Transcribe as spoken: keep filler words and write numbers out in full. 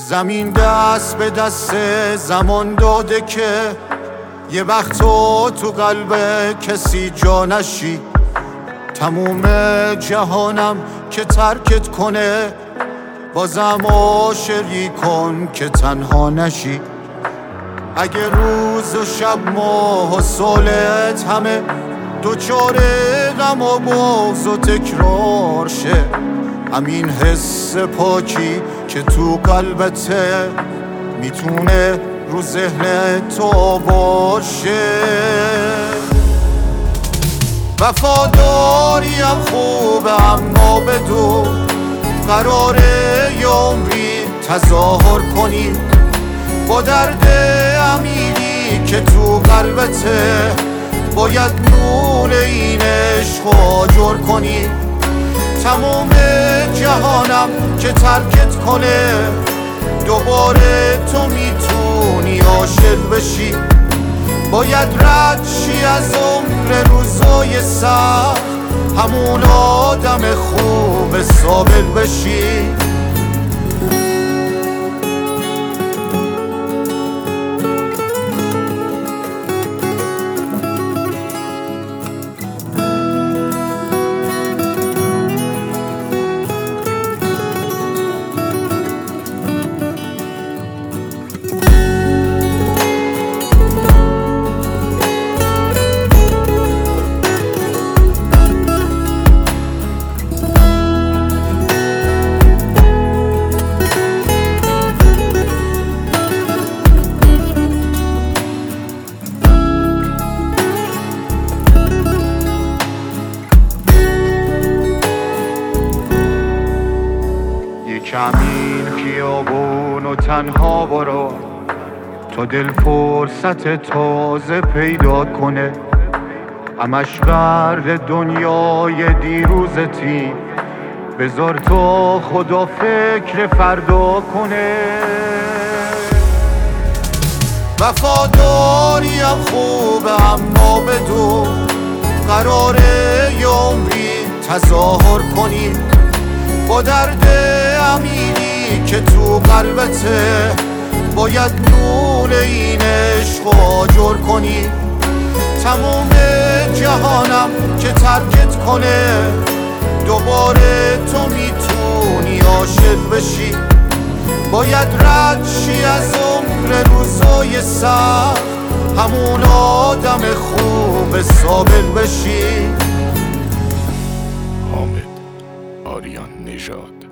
زمین دست به دست زمان داده که یه وقت تو تو قلب کسی جا نشی. تموم جهانم که ترکت کنه، بازم عاشقی کن که تنها نشی. اگه روز و شب ماه و سالت همه دوچار غم و بغض و تکرار شه، همین حس پاکی که تو قلبته میتونه رو ذهن تو باشه. وفاداریم خوبه اما بدو قراره یه عمری تظاهر کنی با درد عمیقی که تو قلبته. باید نور این عشق آجر کنی. تمام جهانم که ترکت کنه، دوباره تو میتونی عاشق بشی. باید رد شی از عمر روزای سخت، همون آدم خوب صابر بشی. کمین خیابون و تنها برو تا دل فرصت تازه پیدا کنه. همش غرق دنیای دیروزتی، بذار تا خدا فکر فردا کنه. وفاداریم خوبه اما بدو قراره یه عمری تظاهر کنی با درد عمیقی که تو قلبته. باید نور این عشق آجر کنی. تمام جهانم که ترکت کنه، دوباره تو میتونی عاشق بشی. باید رد شی از عمر روزای سخت، همون آدم خوب صابر بشی. حامد آریان نژاد.